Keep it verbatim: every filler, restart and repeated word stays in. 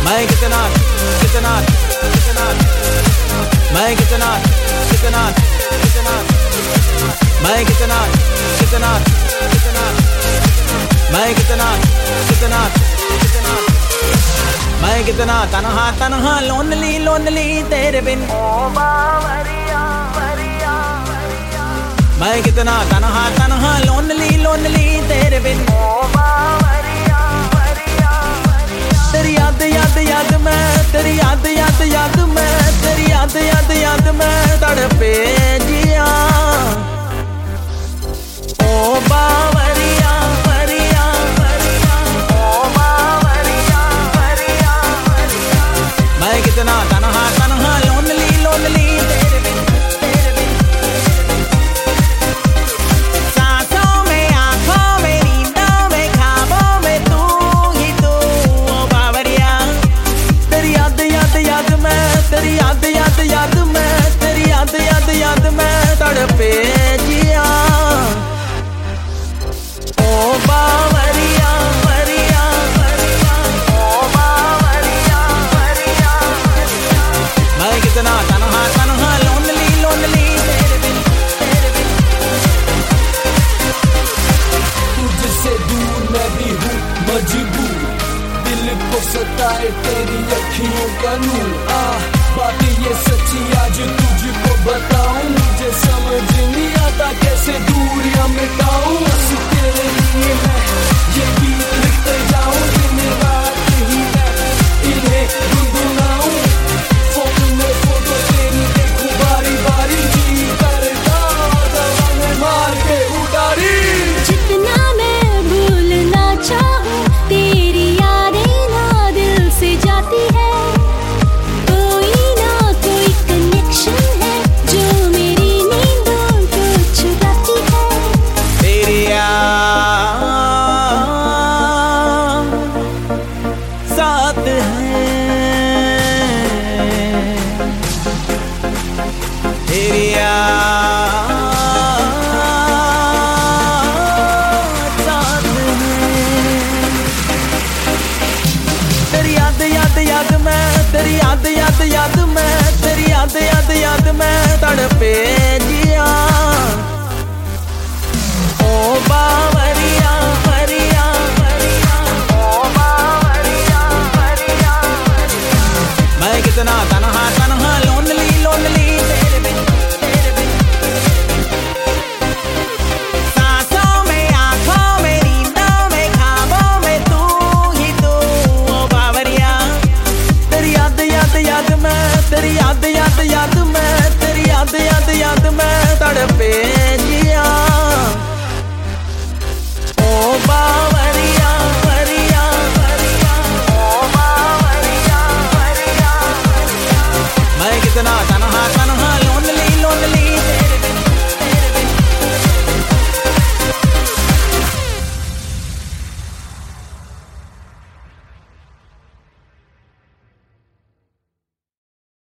मैं कितना कितना कितना मैं कितना कितना कितना मैं कितना कितना कितना मैं कितना कितना कितना मैं कितना तन्हा तन्हा लोनली लोनली तेरे बिन मैं कितना तन्हा तन्हा लोनली लोनली तेरे बिन तेरी याद याद याद मैं तेरी याद याद याद मैं तेरी याद याद याद मैं तड़पे जिया ओ बावरिया वरिया वरिया ओ बावरिया वरिया वरिया मैं कितना तन्हा तन्हा लोनली लोनली तेरे बिन तेरे बिन सांसों में आंखों में नींदों में ख्वाबों में तू ही तू ओ बावरिया तेरी याद याद याद मैं तेरी याद याद याद मैं तेरी याद याद याद मैं तड़पे जिया ओ बावरिया वरिया वरिया ओ बावरिया वरिया वरिया मैं कितना तन्हा तन्हा लोनली लोनली तेरे बिन तेरे बिन तुझसे दूर मैं भी हूँ मजबूर दिल को सताए तेरी अखियों का नूर आ बात ये सच्ची आज तुझको बताऊं मुझे समझ नहीं आता कैसे दूरियां मिटाऊं बस तेरे लिए मैं ये गीत लिखते जाऊं दिन रात ही मैं इन्हें गुनगुनाऊं फोन में फोटो तेरी देखूं बारी बारी जी करता दवा में मार के उतारी जितना मैं भूलना चाहूं तेरी यादें ना दिल से जाती है कोई ना कोई कनेक्शन है जो मेरी नींदों को चुराती है तेरी याद साथ है तेरी याद साथ है तेरी याद याद याद मैं तेरी याद याद याद मैं तेरी याद याद याद मैं तड़पे जिया ओ बावरिया वरिया वरिया ओ बावरिया वरिया वरिया मैं कितना तन्हा तन्हा लोनली लोनली तेरे बिन तेरे बिन सांसों में आंखों में नींदों में ख्वाबों में तू ही तू ओ बावरिया तेरी याद याद याद मैं तेरी